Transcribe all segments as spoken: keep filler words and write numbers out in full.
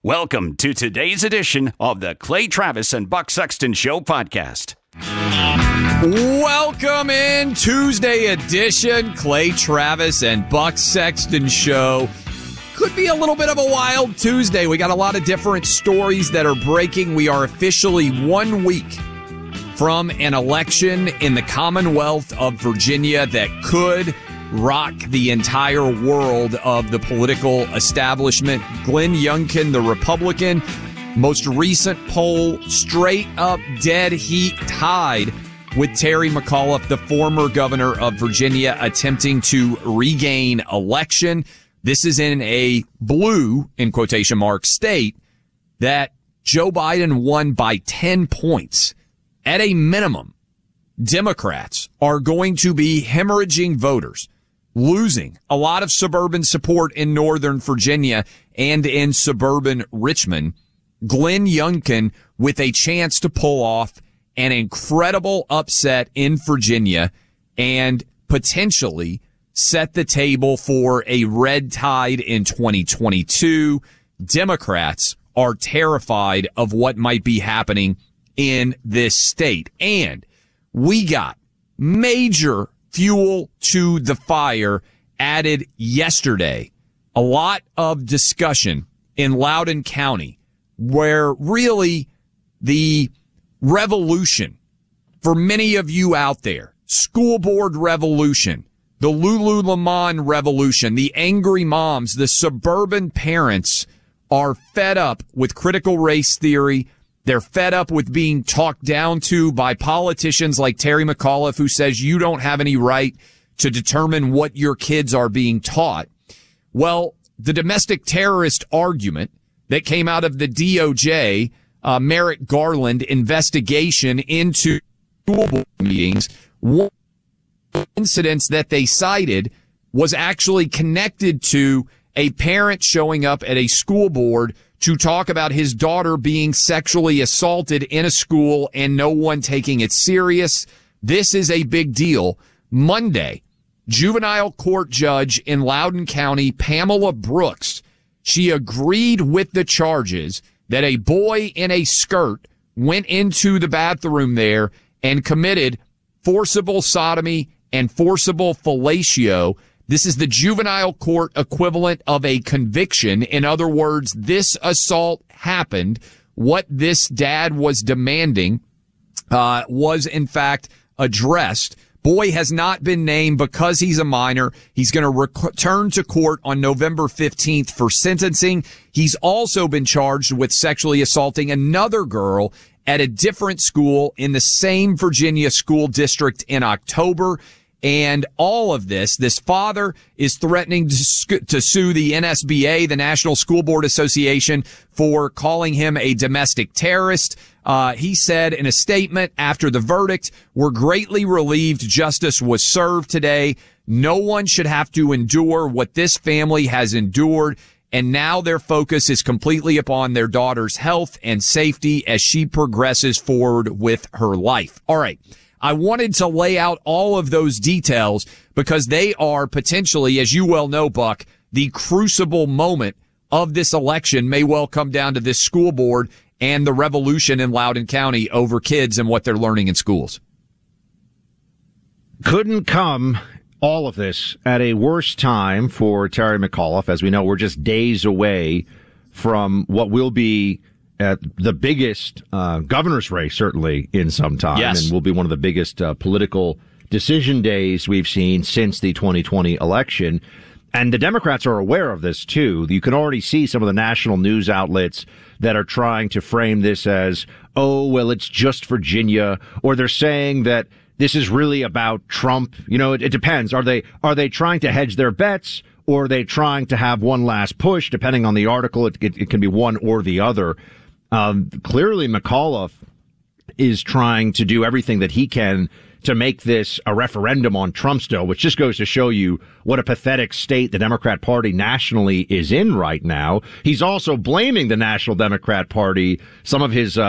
Welcome to today's edition of the Clay Travis and Buck Sexton Show podcast. Welcome in Tuesday edition, Clay Travis and Buck Sexton Show. Could be a little bit of a wild Tuesday. We got a lot of different stories that are breaking. We are officially one week from an election in the Commonwealth of Virginia that could rock the entire world of the political establishment. Glenn Youngkin, the Republican, most recent poll, straight up dead heat tied with Terry McAuliffe, the former governor of Virginia, attempting to regain election. This is in a blue, in quotation marks, state that Joe Biden won by ten points. At a minimum, Democrats are going to be hemorrhaging voters, losing a lot of suburban support in Northern Virginia and in suburban Richmond. Glenn Youngkin with a chance to pull off an incredible upset in Virginia and potentially set the table for a red tide in twenty twenty-two. Democrats are terrified of what might be happening in this state. And we got major fuel to the fire added yesterday. A lot of discussion in Loudoun County where really the revolution for many of you out there, school board revolution, the Lululemon revolution, the angry moms, the suburban parents are fed up with critical race theory. They're fed up with being talked down to by politicians like Terry McAuliffe, who says you don't have any right to determine what your kids are being taught. Well, the domestic terrorist argument that came out of the D O J, uh, Merrick Garland investigation into school board meetings, one incidents that they cited was actually connected to a parent showing up at a school board to talk about his daughter being sexually assaulted in a school and no one taking it serious. This is a big deal. Monday, juvenile court judge in Loudoun County, Pamela Brooks, she agreed with the charges that a boy in a skirt went into the bathroom there and committed forcible sodomy and forcible fellatio. This is the juvenile court equivalent of a conviction. In other words, this assault happened. What this dad was demanding uh, was, in fact, addressed. Boy has not been named because he's a minor. He's going to return to court on November fifteenth for sentencing. He's also been charged with sexually assaulting another girl at a different school in the same Virginia school district in October. And all of this, this father is threatening to, sc- to sue the N S B A, the National School Board Association, for calling him a domestic terrorist. Uh, he said in a statement after the verdict, "We're greatly relieved justice was served today. No one should have to endure what this family has endured. And now their focus is completely upon their daughter's health and safety as she progresses forward with her life." All right. I wanted to lay out all of those details because they are potentially, as you well know, Buck, the crucible moment of this election may well come down to this school board and the revolution in Loudoun County over kids and what they're learning in schools. Couldn't come, all of this, at a worse time for Terry McAuliffe. As we know, we're just days away from what will be at the biggest uh, governor's race, certainly, in some time. Yes. And will be one of the biggest uh, political decision days we've seen since the twenty twenty election. And the Democrats are aware of this, too. You can already see some of the national news outlets that are trying to frame this as, oh, well, it's just Virginia, or they're saying that this is really about Trump. You know, it, it depends. Are they are they trying to hedge their bets, or are they trying to have one last push? Depending on the article, it, it, it can be one or the other. Um, clearly, McAuliffe is trying to do everything that he can to make this a referendum on Trump still, which just goes to show you what a pathetic state the Democrat Party nationally is in right now. He's also blaming the National Democrat Party. Some of his uh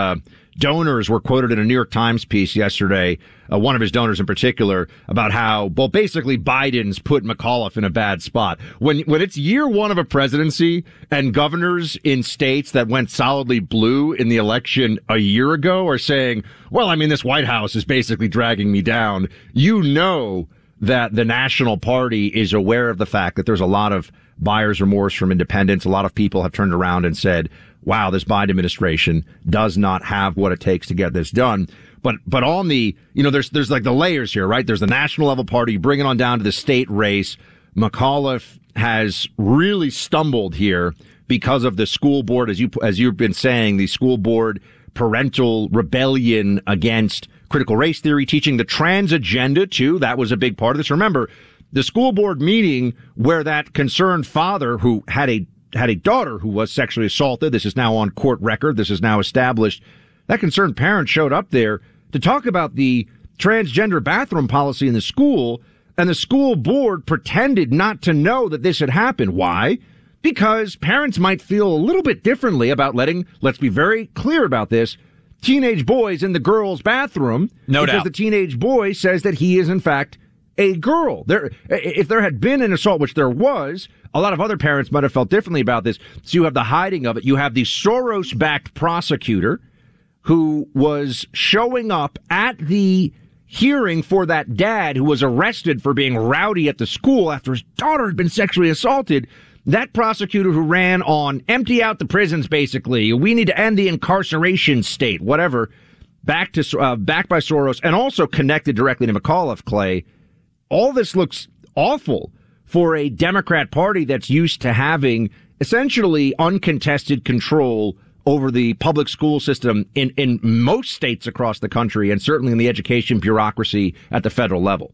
donors were quoted in a New York Times piece yesterday, uh, one of his donors in particular, about how, well, basically Biden's put McAuliffe in a bad spot. When when it's year one of a presidency and governors in states that went solidly blue in the election a year ago are saying, well, I mean, this White House is basically dragging me down, you know that the National Party is aware of the fact that there's a lot of buyer's remorse from independents. A lot of people have turned around and said, wow, this Biden administration does not have what it takes to get this done. But, but on the, you know, there's, there's like the layers here, right? There's the national level party. You bring it on down to the state race. McAuliffe has really stumbled here because of the school board, as you, as you've been saying, the school board parental rebellion against critical race theory, teaching the trans agenda too. That was a big part of this. Remember, the school board meeting where that concerned father who had a had a daughter who was sexually assaulted, this is now on court record, this is now established, that concerned parent showed up there to talk about the transgender bathroom policy in the school, and the school board pretended not to know that this had happened. Why? Because parents might feel a little bit differently about letting, let's be very clear about this, teenage boys in the girls' bathroom. No doubt. Because the teenage boy says that he is, in fact, a girl. There, if there had been an assault, which there was, a lot of other parents might have felt differently about this. So you have the hiding of it. You have the Soros-backed prosecutor who was showing up at the hearing for that dad who was arrested for being rowdy at the school after his daughter had been sexually assaulted. That prosecutor who ran on empty out the prisons, basically. We need to end the incarceration state, whatever. Back to uh, backed by Soros and also connected directly to McAuliffe, Clay. All this looks awful for a Democrat Party that's used to having essentially uncontested control over the public school system in, in most states across the country, and certainly in the education bureaucracy at the federal level.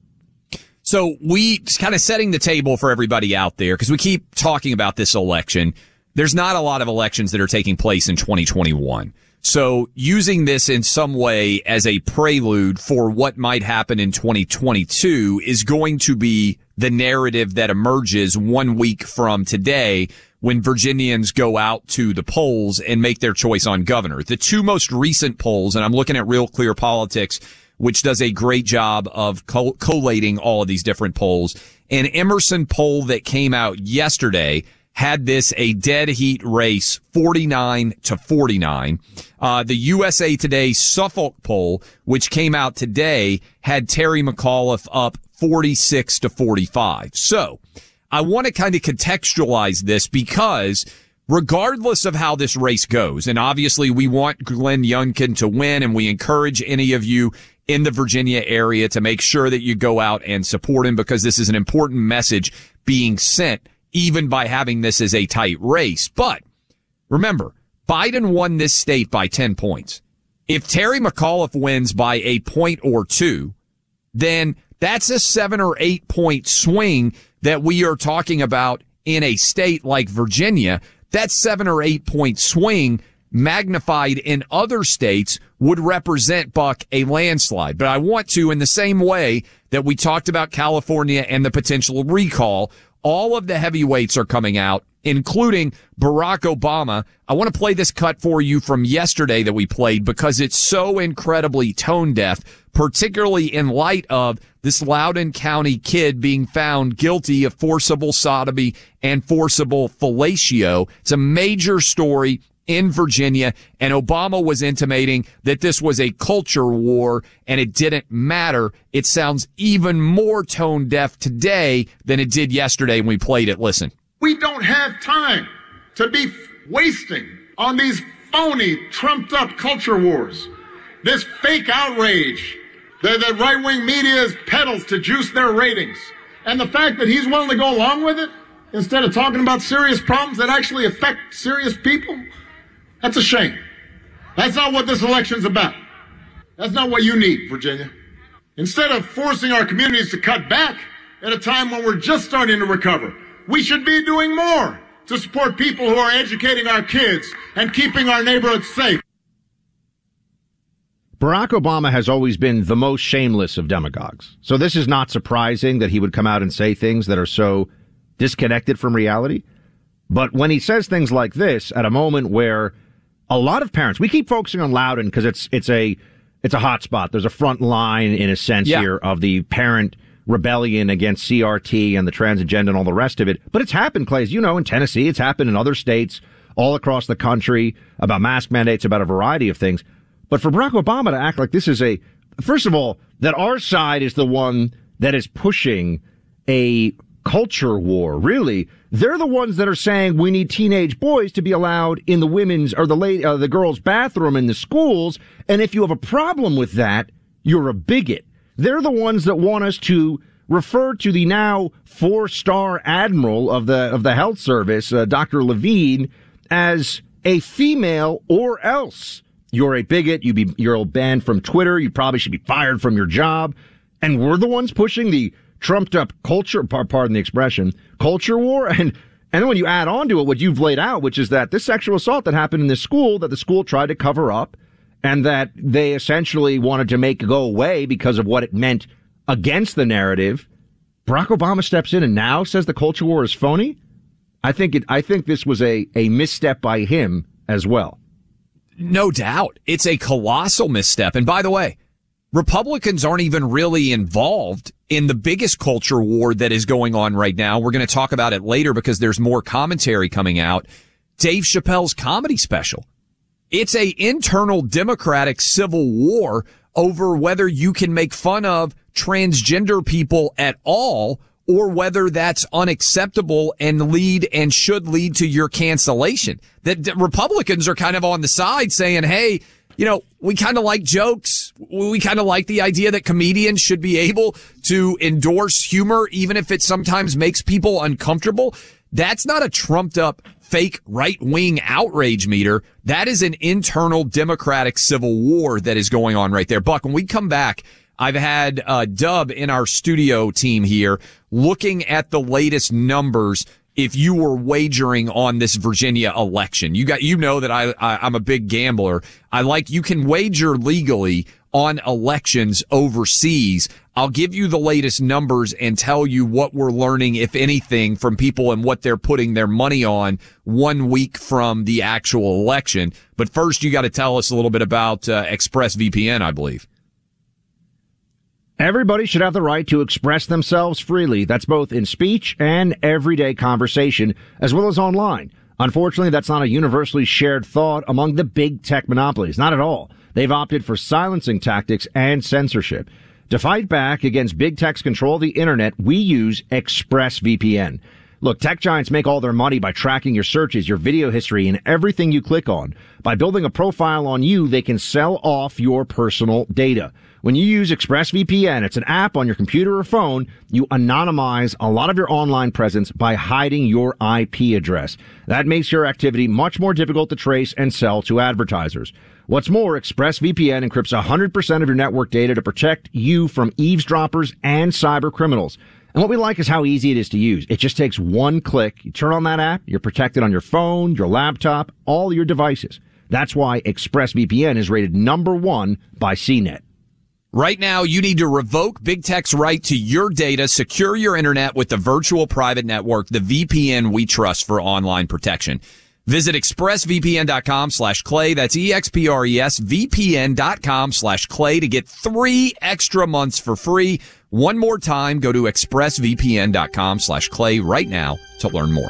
So we kind of setting the table for everybody out there, because we keep talking about this election. There's not a lot of elections that are taking place in twenty twenty-one. So using this in some way as a prelude for what might happen in twenty twenty-two is going to be the narrative that emerges one week from today when Virginians go out to the polls and make their choice on governor. The two most recent polls, and I'm looking at Real Clear Politics, which does a great job of co- collating all of these different polls. An Emerson poll that came out yesterday had this a dead heat race, forty-nine to forty-nine. Uh, the U S A Today Suffolk poll, which came out today, had Terry McAuliffe up forty-six to forty-five. So I want to kind of contextualize this because regardless of how this race goes, and obviously we want Glenn Youngkin to win, and we encourage any of you in the Virginia area to make sure that you go out and support him, because this is an important message being sent even by having this as a tight race. But remember, Biden won this state by ten points. If Terry McAuliffe wins by a point or two, then that's a seven or eight point swing that we are talking about in a state like Virginia. That seven or eight point swing magnified in other states would represent, Buck, a landslide. But I want to, in the same way that we talked about California and the potential recall, all of the heavyweights are coming out, including Barack Obama. I want to play this cut for you from yesterday that we played because it's so incredibly tone deaf, particularly in light of this Loudoun County kid being found guilty of forcible sodomy and forcible fellatio. It's a major story in Virginia, and Obama was intimating that this was a culture war and it didn't matter. It sounds even more tone deaf today than it did yesterday when we played it. Listen. We don't have time to be wasting on these phony, trumped-up culture wars. This fake outrage that the right-wing media peddles to juice their ratings. And the fact that he's willing to go along with it instead of talking about serious problems that actually affect serious people, that's a shame. That's not what this election's about. That's not what you need, Virginia. Instead of forcing our communities to cut back at a time when we're just starting to recover, we should be doing more to support people who are educating our kids and keeping our neighborhoods safe. Barack Obama has always been the most shameless of demagogues. So this is not surprising that he would come out and say things that are so disconnected from reality. But when he says things like this at a moment where a lot of parents, we keep focusing on Loudoun because it's it's a it's a hot spot. There's a front line, in a sense, yeah. here of the parent rebellion against C R T and the trans agenda and all the rest of it. But it's happened, Clay, as you know, in Tennessee. It's happened in other states all across the country about mask mandates, about a variety of things. But for Barack Obama to act like this is a, first of all, that our side is the one that is pushing a culture war. Really, they're the ones that are saying we need teenage boys to be allowed in the women's or the lady, uh, the girls' bathroom in the schools. And if you have a problem with that, you're a bigot. They're the ones that want us to refer to the now four-star admiral of the of the health service, uh, Doctor Levine, as a female or else. You're a bigot. You be you're banned from Twitter. You probably should be fired from your job. And we're the ones pushing the trumped up culture, pardon the expression, culture war. And, and then when you add on to it what you've laid out, which is that this sexual assault that happened in this school, that the school tried to cover up, and that they essentially wanted to make go away because of what it meant against the narrative, Barack Obama steps in and now says the culture war is phony. I think it, I think this was a, a misstep by him as well. No doubt. It's a colossal misstep. And by the way, Republicans aren't even really involved in the biggest culture war that is going on right now. We're going to talk about it later because there's more commentary coming out. Dave Chappelle's comedy special. It's a internal Democratic civil war over whether you can make fun of transgender people at all or whether that's unacceptable and lead and should lead to your cancellation. That Republicans are kind of on the side saying, hey, you know, we kind of like jokes. We kind of like the idea that comedians should be able to endorse humor, even if it sometimes makes people uncomfortable. That's not a trumped up fake right-wing outrage meter. That is an internal Democratic civil war that is going on right there. Buck, when we come back, I've had uh, Dub in our studio team here looking at the latest numbers. If you were wagering on this Virginia election, you got, you know that I, I, I'm a big gambler. I like, you can wager legally on elections overseas. I'll give you the latest numbers and tell you what we're learning, if anything, from people and what they're putting their money on one week from the actual election. But first, you got to tell us a little bit about uh, ExpressVPN, I believe. Everybody should have the right to express themselves freely. That's both in speech and everyday conversation, as well as online. Unfortunately, that's not a universally shared thought among the big tech monopolies. Not at all. They've opted for silencing tactics and censorship. To fight back against big tech's control of the internet, we use ExpressVPN. Look, tech giants make all their money by tracking your searches, your video history, and everything you click on. By building a profile on you, they can sell off your personal data. When you use ExpressVPN, it's an app on your computer or phone, you anonymize a lot of your online presence by hiding your I P address. That makes your activity much more difficult to trace and sell to advertisers. What's more, ExpressVPN encrypts one hundred percent of your network data to protect you from eavesdroppers and cyber criminals. And what we like is how easy it is to use. It just takes one click. You turn on that app, you're protected on your phone, your laptop, all your devices. That's why ExpressVPN is rated number one by C net. Right now, you need to revoke big tech's right to your data, secure your internet with the virtual private network, the V P N we trust for online protection. Visit expressvpn.com slash clay. That's E-X-P-R-E-S V-P-N dot com slash clay to get three extra months for free. One more time, go to expressvpn.com slash clay right now to learn more.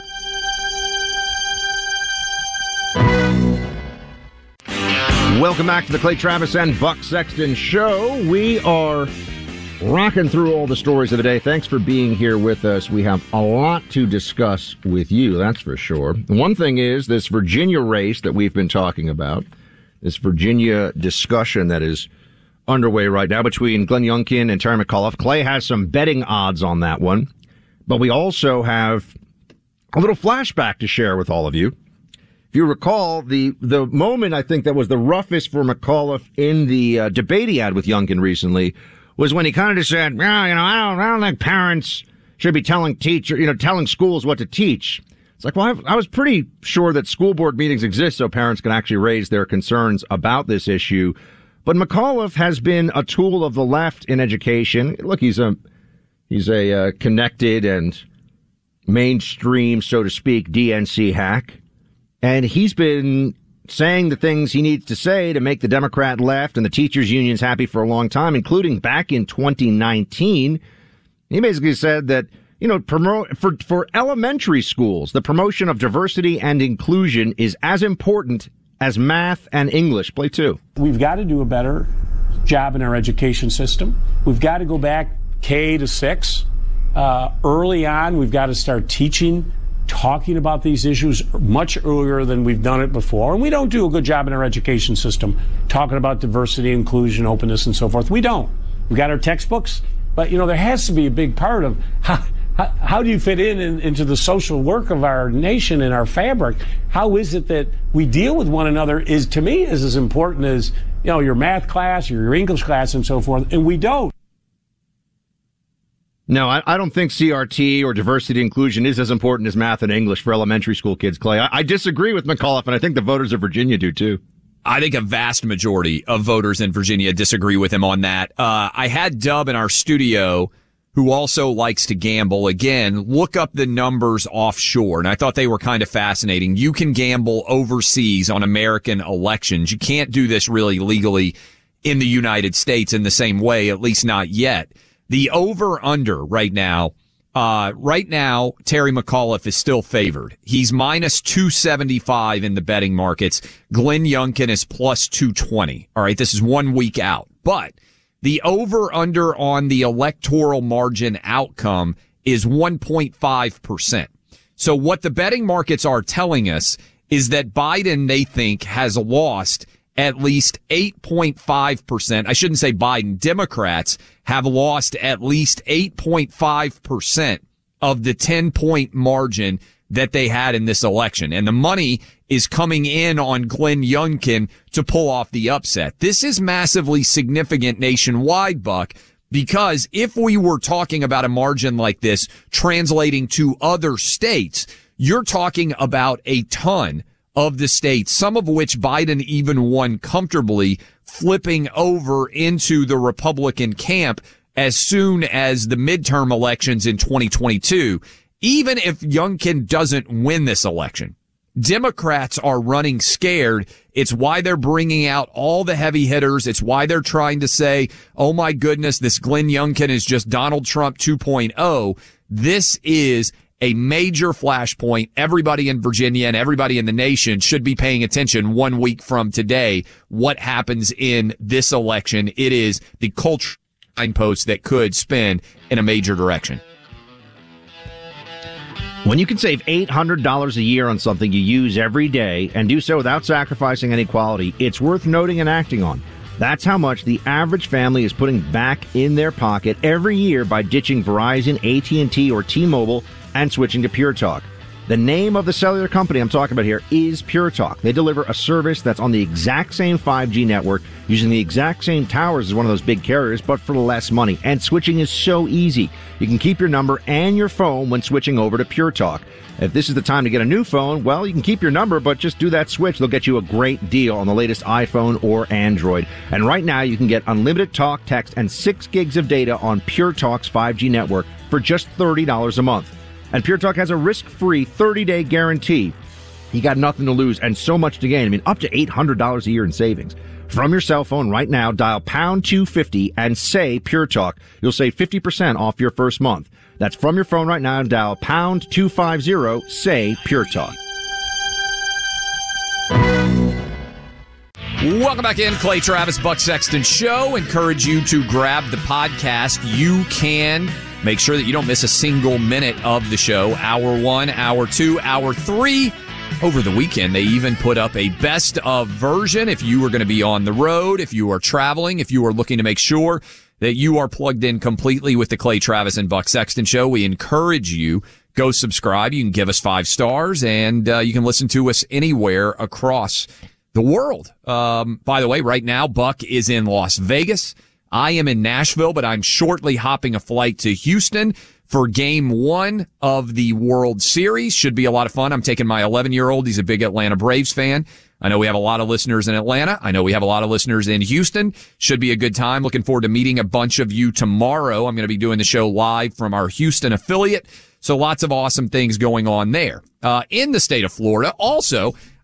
Welcome back to the Clay Travis and Buck Sexton Show. We are rocking through all the stories of the day. Thanks for being here with us. We have a lot to discuss with you, that's for sure. One thing is this Virginia race that we've been talking about, this Virginia discussion that is underway right now between Glenn Youngkin and Terry McAuliffe. Clay has some betting odds on that one, but we also have a little flashback to share with all of you. If you recall, the the moment I think that was the roughest for McAuliffe in the uh, debate he had with Youngkin recently was when he kind of just said, well, you know, I don't, I don't think parents should be telling teacher, you know, telling schools what to teach. It's like, well, I, I was pretty sure that school board meetings exist so parents can actually raise their concerns about this issue. But McAuliffe has been a tool of the left in education. Look, he's a he's a uh, connected and mainstream, so to speak, D N C hack. And he's been saying the things he needs to say to make the Democrat left and the teachers unions happy for a long time, including back in twenty nineteen. He basically said that, you know, promote for, for elementary schools, the promotion of diversity and inclusion is as important as math and English. Play two. We've got to do a better job in our education system. We've got to go back K to six. Uh, early on, we've got to start teaching, talking about these issues much earlier than we've done it before. And we don't do a good job in our education system talking about diversity, inclusion, openness, and so forth. We don't. We've got our textbooks, but, you know, there has to be a big part of how, how, how do you fit in, in into the social work of our nation and our fabric? How is it that we deal with one another is, to me, is as important as, you know, your math class or your English class and so forth, and we don't. No, I, I don't think C R T or diversity inclusion is as important as math and English for elementary school kids, Clay. I, I disagree with McAuliffe, and I think the voters of Virginia do, too. I think a vast majority of voters in Virginia disagree with him on that. Uh, I had Dub in our studio, who also likes to gamble. Again, look up the numbers offshore, and I thought they were kind of fascinating. You can gamble overseas on American elections. You can't do this really legally in the United States in the same way, at least not yet. The over-under right now, uh, right now, Terry McAuliffe is still favored. He's minus two seventy-five in the betting markets. Glenn Youngkin is plus two twenty. All right, this is one week out. But the over-under on the electoral margin outcome is one point five percent. So what the betting markets are telling us is that Biden, they think, has lost at least eight point five percent. I shouldn't say Biden. Democrats have lost at least eight point five percent of the ten-point margin that they had in this election. And the money is coming in on Glenn Youngkin to pull off the upset. This is massively significant nationwide, Buck, because if we were talking about a margin like this translating to other states, you're talking about a ton of the states, some of which Biden even won comfortably, flipping over into the Republican camp as soon as the midterm elections in twenty twenty-two. Even if Youngkin doesn't win this election, Democrats are running scared. It's why they're bringing out all the heavy hitters. It's why they're trying to say, oh my goodness, this Glenn Youngkin is just Donald Trump two point oh. This is a major flashpoint. Everybody in Virginia and everybody in the nation should be paying attention one week from today. What happens in this election? It is the culture signpost that could spin in a major direction. When you can save eight hundred dollars a year on something you use every day and do so without sacrificing any quality, it's worth noting and acting on. That's how much the average family is putting back in their pocket every year by ditching Verizon, A T and T, or T-Mobile and switching to Pure Talk. The name of the cellular company I'm talking about here is Pure Talk. They deliver a service that's on the exact same five G network, using the exact same towers as one of those big carriers, but for less money. And switching is so easy. You can keep your number and your phone when switching over to Pure Talk. If this is the time to get a new phone, well, you can keep your number, but just do that switch. They'll get you a great deal on the latest iPhone or Android. And right now, you can get unlimited talk, text, and six gigs of data on Pure Talk's five G network for just thirty dollars a month. And Pure Talk has a risk-free thirty-day guarantee. You got nothing to lose and so much to gain. I mean, up to eight hundred dollars a year in savings. From your cell phone right now, dial pound two fifty and say Pure Talk. You'll save fifty percent off your first month. That's from your phone right now, dial pound two fifty, say Pure Talk. Welcome back in, Clay Travis, Buck Sexton Show. Encourage you to grab the podcast. You can make sure that you don't miss a single minute of the show. Hour one, hour two, hour three. Over the weekend, they even put up a best of version. If you are going to be on the road, if you are traveling, if you are looking to make sure that you are plugged in completely with the Clay Travis and Buck Sexton Show, we encourage you, go subscribe. You can give us five stars, and uh, you can listen to us anywhere across the world. Um, by the way, right now, Buck is in Las Vegas. I am in Nashville, but I'm shortly hopping a flight to Houston for game one of the World Series. Should be a lot of fun. I'm taking my eleven-year-old. He's a big Atlanta Braves fan. I know we have a lot of listeners in Atlanta. I know we have a lot of listeners in Houston. Should be a good time. Looking forward to meeting a bunch of you tomorrow. I'm going to be doing the show live from our Houston affiliate. So lots of awesome things going on there. Uh, in the state of Florida, also,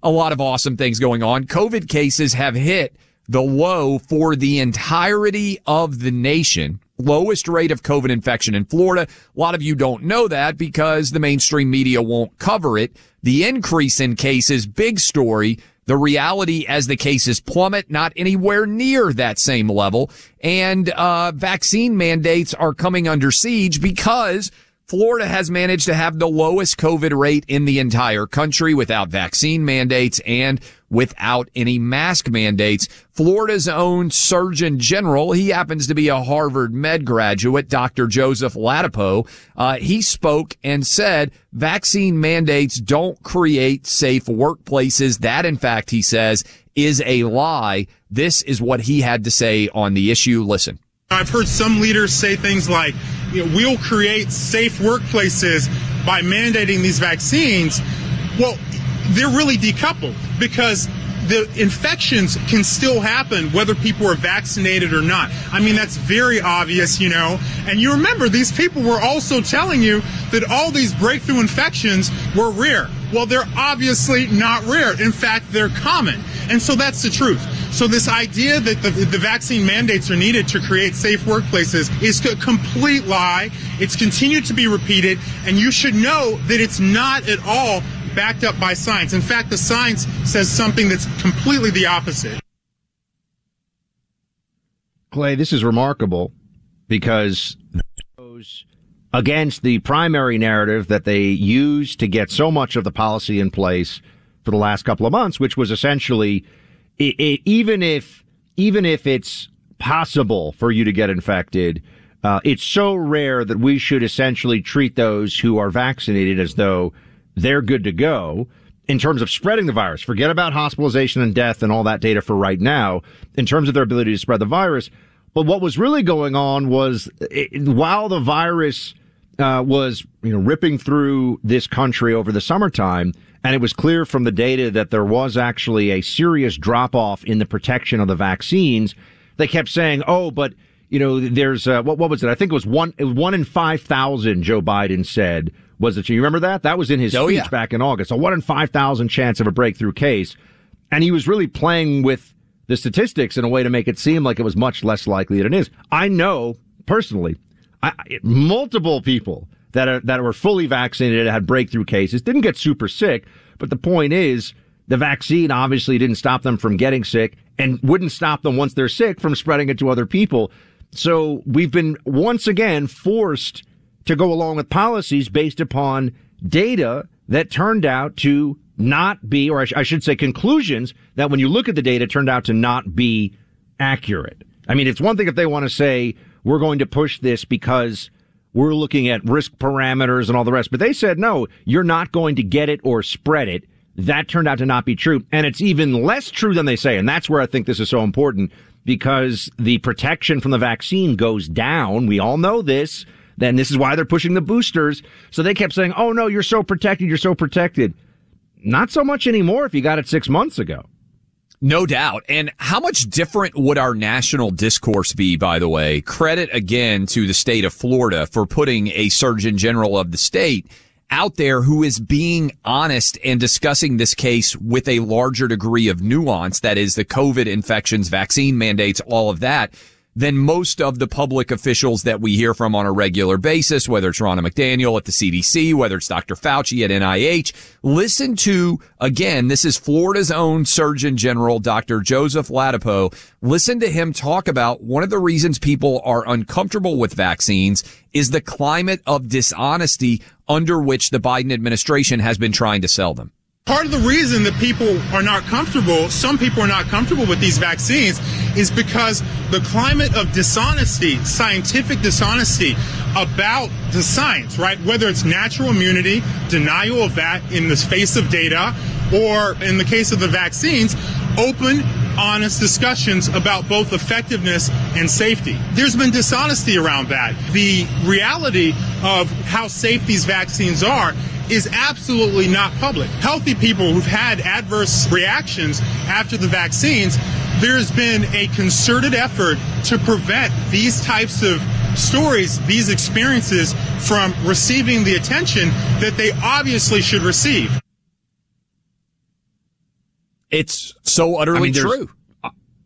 a lot of awesome things going on. COVID cases have hit the low for the entirety of the nation. Lowest rate of COVID infection in Florida. A lot of you don't know that because the mainstream media won't cover it. The increase in cases, big story. The reality as the cases plummet, not anywhere near that same level. And uh vaccine mandates are coming under siege because Florida has managed to have the lowest COVID rate in the entire country without vaccine mandates and without any mask mandates. Florida's own Surgeon General, he happens to be a Harvard med graduate, Doctor Joseph Ladapo, uh, he spoke and said vaccine mandates don't create safe workplaces. That, in fact, he says, is a lie. This is what he had to say on the issue. Listen. I've heard some leaders say things like, you know, we'll create safe workplaces by mandating these vaccines. Well, they're really decoupled because the infections can still happen whether people are vaccinated or not. I mean, that's very obvious, you know. And you remember, these people were also telling you that all these breakthrough infections were rare. Well, they're obviously not rare. In fact, they're common. And so that's the truth. So this idea that the, the vaccine mandates are needed to create safe workplaces is a complete lie. It's continued to be repeated, and you should know that it's not at all backed up by science. In fact, the science says something that's completely the opposite. Clay, this is remarkable because it goes against the primary narrative that they used to get so much of the policy in place for the last couple of months, which was essentially it, it, even if even if it's possible for you to get infected, uh, it's so rare that we should essentially treat those who are vaccinated as though they're good to go in terms of spreading the virus. Forget about hospitalization and death and all that data for right now in terms of their ability to spread the virus. But what was really going on was it, while the virus uh, was, you know, ripping through this country over the summertime, and it was clear from the data that there was actually a serious drop off in the protection of the vaccines, they kept saying, oh, but, you know, there's, uh, what, what was it? I think it was one, it was one in five thousand, Joe Biden said. Was it? You remember that? That was in his oh, speech yeah. back in August. A one in five thousand chance of a breakthrough case. And he was really playing with the statistics in a way to make it seem like it was much less likely than it is. I know, personally, I, multiple people that are, that were fully vaccinated had breakthrough cases, didn't get super sick. But the point is, the vaccine obviously didn't stop them from getting sick and wouldn't stop them once they're sick from spreading it to other people. So we've been once again forced to go along with policies based upon data that turned out to not be, or I, sh- I should say conclusions that when you look at the data turned out to not be accurate. I mean, it's one thing if they want to say we're going to push this because we're looking at risk parameters and all the rest, but they said, no, you're not going to get it or spread it. That turned out to not be true. And it's even less true than they say. And that's where I think this is so important because the protection from the vaccine goes down. We all know this. Then this is why they're pushing the boosters. So they kept saying, oh, no, you're so protected. You're so protected. Not so much anymore if you got it six months ago. No doubt. And how much different would our national discourse be, by the way? Credit again to the state of Florida for putting a Surgeon General of the state out there who is being honest and discussing this case with a larger degree of nuance. That is the COVID infections, vaccine mandates, all of that, than most of the public officials that we hear from on a regular basis, whether it's Ronna McDaniel at the C D C, whether it's Doctor Fauci at N I H. Listen to, again, this is Florida's own Surgeon General, Doctor Joseph Ladapo. Listen to him talk about one of the reasons people are uncomfortable with vaccines is the climate of dishonesty under which the Biden administration has been trying to sell them. Part of the reason that people are not comfortable, some people are not comfortable with these vaccines, is because the climate of dishonesty, scientific dishonesty about the science, right? Whether it's natural immunity, denial of that in the face of data, or in the case of the vaccines, open, honest discussions about both effectiveness and safety. There's been dishonesty around that. The reality of how safe these vaccines are is absolutely not public. Healthy people who've had adverse reactions after the vaccines, there's been a concerted effort to prevent these types of stories, these experiences from receiving the attention that they obviously should receive. It's so utterly I mean, true. Uh,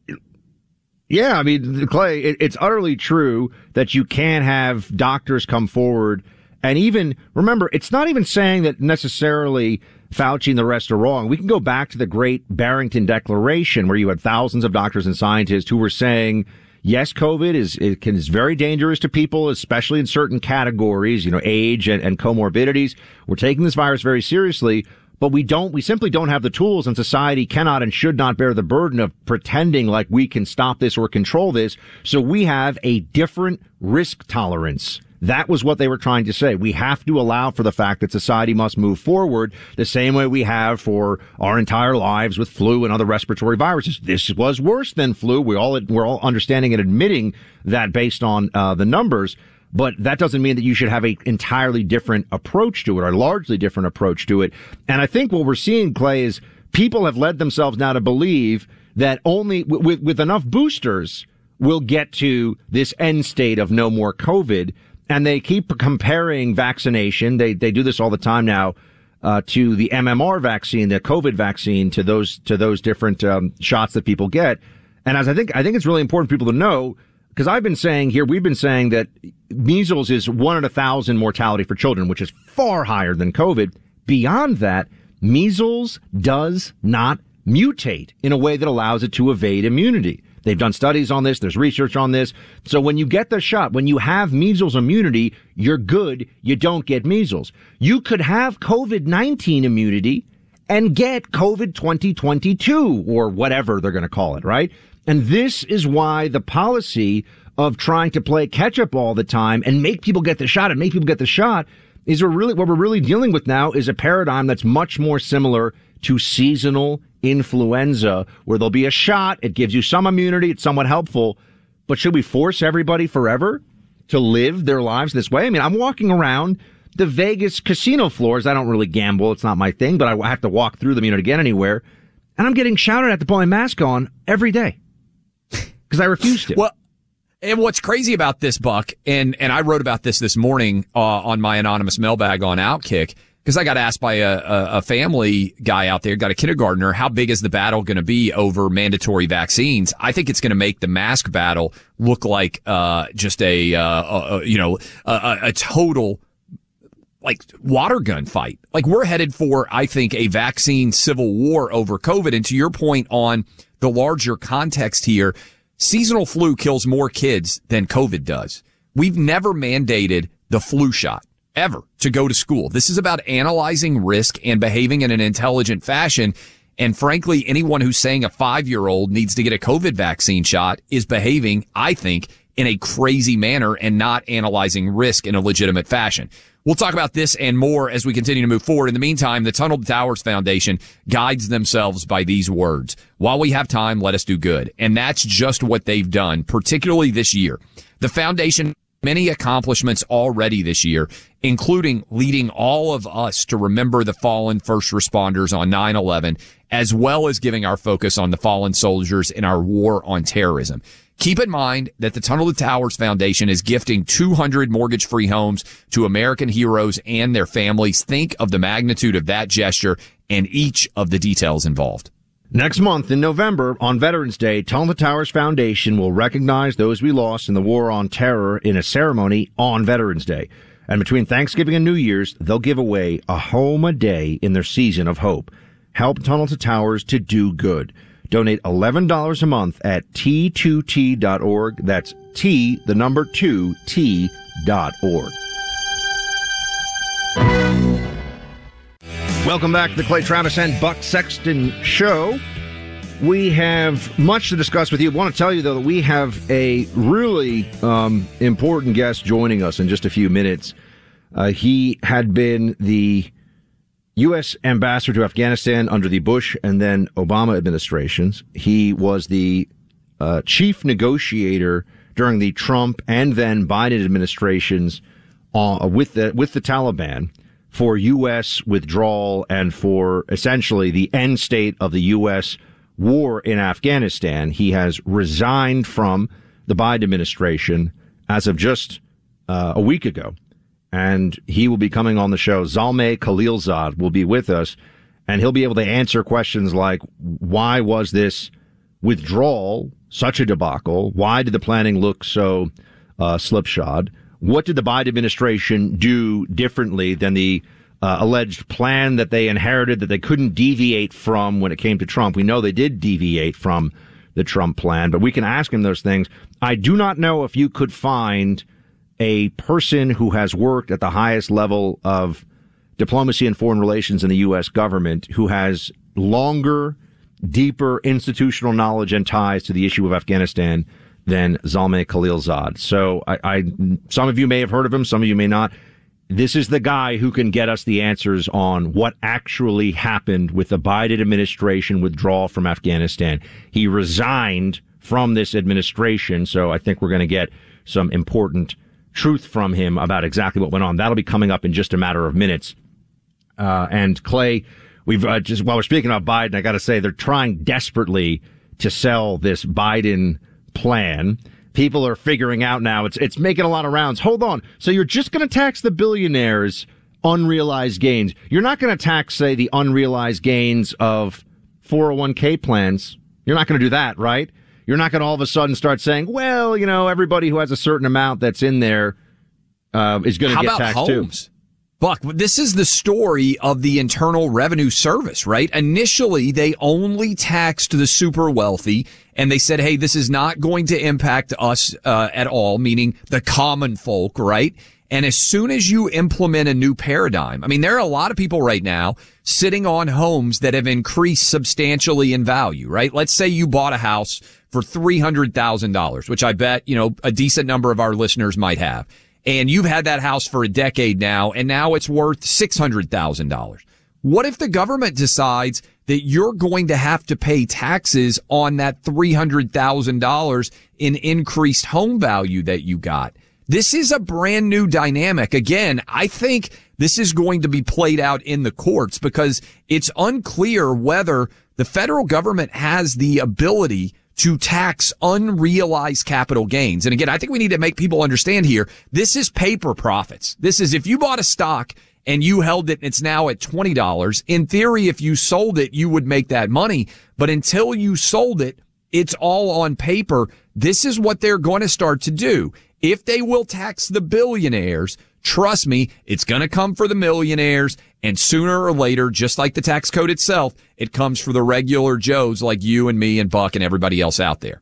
yeah, I mean, Clay, it, it's utterly true that you can have doctors come forward. And even, remember, it's not even saying that necessarily Fauci and the rest are wrong. We can go back to the great Barrington Declaration where you had thousands of doctors and scientists who were saying, yes, COVID is, it can, is very dangerous to people, especially in certain categories, you know, age and, and comorbidities. We're taking this virus very seriously, but we don't, we simply don't have the tools, and society cannot and should not bear the burden of pretending like we can stop this or control this. So we have a different risk tolerance. That was what they were trying to say. We have to allow for the fact that society must move forward the same way we have for our entire lives with flu and other respiratory viruses. This was worse than flu. We all, we're all understanding and admitting that based on uh, the numbers. But that doesn't mean that you should have an entirely different approach to it, or a largely different approach to it. And I think what we're seeing, Clay, is people have led themselves now to believe that only with, with enough boosters we'll get to this end state of no more COVID. And they keep comparing vaccination. They they do this all the time now uh, to the M M R vaccine, the COVID vaccine, to those to those different um, shots that people get. And as I think I think it's really important for people to know, because I've been saying here, we've been saying that measles is one in a thousand mortality for children, which is far higher than COVID. Beyond that, measles does not mutate in a way that allows it to evade immunity. They've done studies on this. There's research on this. So when you get the shot, when you have measles immunity, you're good. You don't get measles. You could have COVID nineteen immunity and get COVID twenty twenty-two or whatever they're going to call it, right? And this is why the policy of trying to play catch up all the time and make people get the shot and make people get the shot is we're really, what we're really dealing with now is a paradigm that's much more similar to seasonal influenza, where there'll be a shot. It gives you some immunity. It's somewhat helpful. But should we force everybody forever to live their lives this way? I mean, I'm walking around the Vegas casino floors. I don't really gamble. It's not my thing, but I have to walk through them, you know, to get anywhere. And I'm getting shouted at to put my mask on every day because I refuse to. Well, and what's crazy about this, Buck, and, and I wrote about this this morning uh, on my anonymous mailbag on Outkick, because I got asked by a, a, a family guy out there, got a kindergartner, how big is the battle going to be over mandatory vaccines? I think it's going to make the mask battle look like uh just a, uh, a you know, a, a total like water gun fight. Like we're headed for, I think, a vaccine civil war over COVID. And to your point on the larger context here, seasonal flu kills more kids than COVID does. We've never mandated the flu shot ever to go to school. This is about analyzing risk and behaving in an intelligent fashion. And frankly, anyone who's saying a five-year-old needs to get a COVID vaccine shot is behaving, I think, in a crazy manner and not analyzing risk in a legitimate fashion. We'll talk about this and more as we continue to move forward. In the meantime, the Tunnel to Towers Foundation guides themselves by these words. While we have time, let us do good. And that's just what they've done, particularly this year. The foundation many accomplishments already this year, including leading all of us to remember the fallen first responders on nine eleven, as well as giving our focus on the fallen soldiers in our war on terrorism. Keep in mind that the Tunnel to Towers Foundation is gifting two hundred mortgage-free homes to American heroes and their families. Think of the magnitude of that gesture and each of the details involved. Next month in November, on Veterans Day, Tunnel to Towers Foundation will recognize those we lost in the war on terror in a ceremony on Veterans Day. And between Thanksgiving and New Year's, they'll give away a home a day in their season of hope. Help Tunnel to Towers to do good. Donate eleven dollars a month at T two T dot org. That's T, the number two, T dot org. Welcome back to the Clay Travis and Buck Sexton Show. We have much to discuss with you. I want to tell you, though, that we have a really um, important guest joining us in just a few minutes. Uh, he had been the U S ambassador to Afghanistan under the Bush and then Obama administrations. He was the uh, chief negotiator during the Trump and then Biden administrations uh, with the with the Taliban for U S withdrawal and for essentially the end state of the U S war in Afghanistan. He has resigned from the Biden administration as of just uh, a week ago. And he will be coming on the show. Zalmay Khalilzad will be with us. and he'll be able to answer questions like, why was this withdrawal such a debacle? Why did the planning look so uh, slipshod? What did the Biden administration do differently than the uh, alleged plan that they inherited that they couldn't deviate from when it came to Trump? We know they did deviate from the Trump plan, but we can ask him those things. I do not know if you could find a person who has worked at the highest level of diplomacy and foreign relations in the U S government who has longer, deeper institutional knowledge and ties to the issue of Afghanistan than Zalmay Khalilzad. So I, I, some of you may have heard of him, some of you may not. This is the guy who can get us the answers on what actually happened with the Biden administration withdrawal from Afghanistan. He resigned from this administration, so I think we're going to get some important truth from him about exactly what went on. That'll be coming up in just a matter of minutes. Uh, and Clay, we've uh, just while we're speaking about Biden, I got to say they're trying desperately to sell this Biden plan. People are figuring out now, it's it's making a lot of rounds. Hold on. So you're just going to tax the billionaires' unrealized gains. You're not going to tax, say, the unrealized gains of four oh one k plans. You're not going to do that, right? You're not going to all of a sudden start saying, well, you know, everybody who has a certain amount that's in there uh, is going to get taxed homes? too. Buck, this is the story of the Internal Revenue Service, right? Initially, they only taxed the super wealthy, and they said, hey, this is not going to impact us uh, at all, meaning the common folk, right? And as soon as you implement a new paradigm, I mean, there are a lot of people right now sitting on homes that have increased substantially in value, right? Let's say you bought a house for three hundred thousand dollars, which I bet, you know, a decent number of our listeners might have. And you've had that house for a decade now, and now it's worth six hundred thousand dollars. What if the government decides that you're going to have to pay taxes on that three hundred thousand dollars in increased home value that you got? This is a brand new dynamic. Again, I think this is going to be played out in the courts because it's unclear whether the federal government has the ability to tax unrealized capital gains. And again, I think we need to make people understand here, this is paper profits. This is if you bought a stock and you held it and it's now at twenty dollars. In theory, if you sold it, you would make that money. But until you sold it, it's all on paper. This is what they're going to start to do. If they will tax the billionaires, trust me, it's going to come for the millionaires. And sooner or later, just like the tax code itself, it comes for the regular Joes like you and me and Buck and everybody else out there.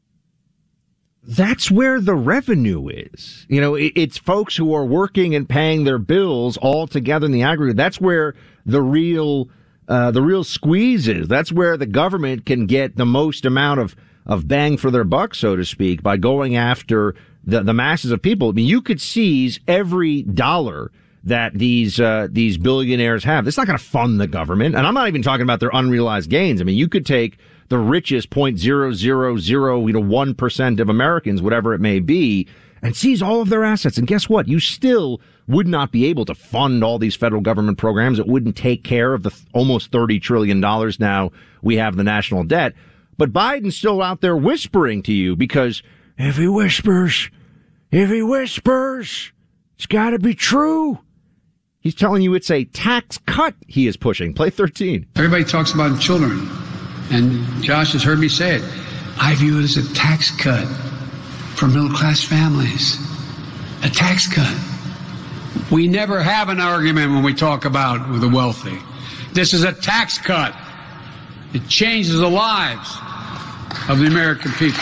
That's where the revenue is. You know, it's folks who are working and paying their bills all together in the aggregate. That's where the real, uh, the real squeeze is. That's where the government can get the most amount of, of bang for their buck, so to speak, by going after the, the masses of people. I mean, you could seize every dollar that these uh these billionaires have. It's not going to fund the government. And I'm not even talking about their unrealized gains. I mean, you could take the richest zero point zero zero zero, you know, one percent of Americans, whatever it may be, and seize all of their assets. And guess what? You still would not be able to fund all these federal government programs. It wouldn't take care of the th- almost thirty trillion dollars now we have the national debt. But Biden's still out there whispering to you because if he whispers, if he whispers, it's got to be true. He's telling you it's a tax cut he is pushing. Play thirteen. Everybody talks about children, and Josh has heard me say it. I view it as a tax cut for middle-class families. A tax cut. We never have an argument when we talk about the wealthy. This is a tax cut. It changes the lives of the American people.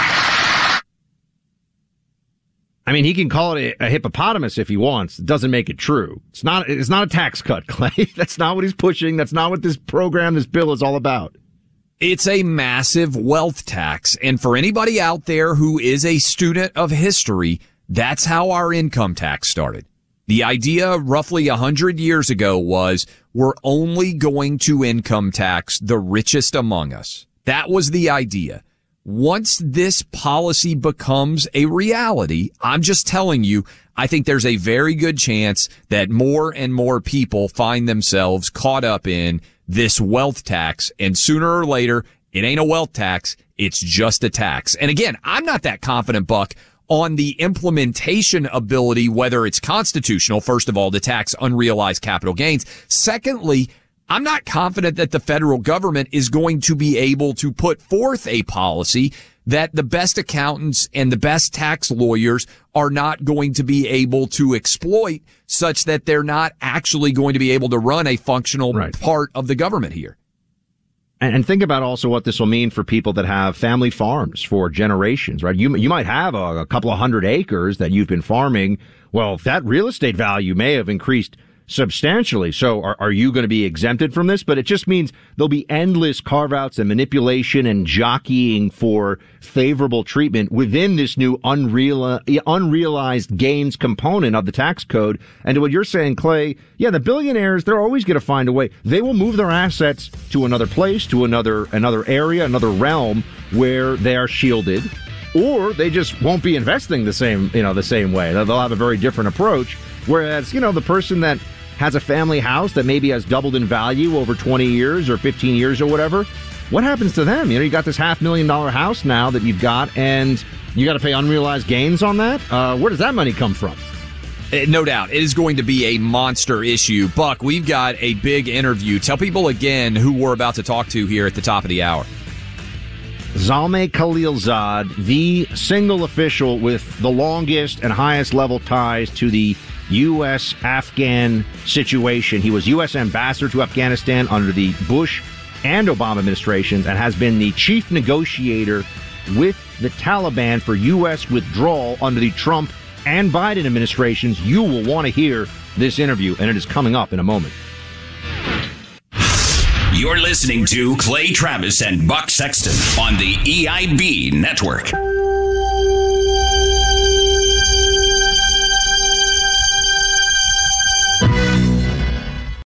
I mean, he can call it a, a hippopotamus if he wants. It doesn't make it true. It's not, it's not a tax cut, Clay. That's not what he's pushing. That's not what this program, this bill is all about. It's a massive wealth tax. And for anybody out there who is a student of history, that's how our income tax started. The idea roughly a hundred years ago was we're only going to income tax the richest among us. That was the idea. Once this policy becomes a reality, I'm just telling you, I think there's a very good chance that more and more people find themselves caught up in this wealth tax. And sooner or later, it ain't a wealth tax. It's just a tax. And again, I'm not that confident, Buck, on the implementation ability, whether it's constitutional, first of all, to tax unrealized capital gains. Secondly, I'm not confident that the federal government is going to be able to put forth a policy that the best accountants and the best tax lawyers are not going to be able to exploit, such that they're not actually going to be able to run a functional right. part of the government here. And think about also what this will mean for people that have family farms for generations, right? You you might have a, a couple of hundred acres that you've been farming. Well, that real estate value may have increased substantially. So are, are you going to be exempted from this? But it just means there'll be endless carve-outs and manipulation and jockeying for favorable treatment within this new unreal, unrealized gains component of the tax code. And to what you're saying, Clay, yeah, the billionaires, they're always going to find a way. They will move their assets to another place, to another, another area, another realm where they are shielded, or they just won't be investing the same, you know, the same way. They'll have a very different approach. Whereas, you know, the person that has a family house that maybe has doubled in value over twenty years or fifteen years or whatever, what happens to them? You know, you got this half million dollar house now that you've got, and you got to pay unrealized gains on that. Uh, where does that money come from? No doubt. It is going to be a monster issue. Buck, we've got a big interview. Tell people again who we're about to talk to here at the top of the hour. Zalmay Khalilzad, the single official with the longest and highest level ties to the U S Afghan situation. He was U S ambassador to Afghanistan under the Bush and Obama administrations and has been the chief negotiator with the Taliban for U S withdrawal under the Trump and Biden administrations. You will want to hear this interview, and it is coming up in a moment. You're listening to Clay Travis and Buck Sexton on the E I B Network.